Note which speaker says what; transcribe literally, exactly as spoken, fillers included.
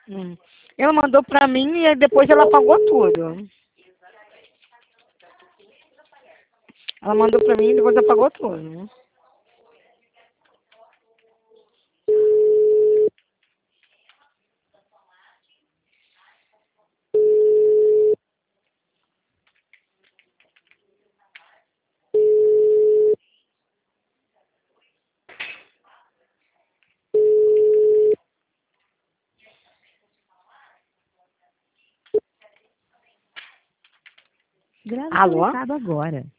Speaker 1: Hum. Ela mandou pra mim e aí depois ela apagou tudo. Ela mandou pra mim e depois apagou tudo.
Speaker 2: Grave
Speaker 1: Alô?
Speaker 2: conectado agora.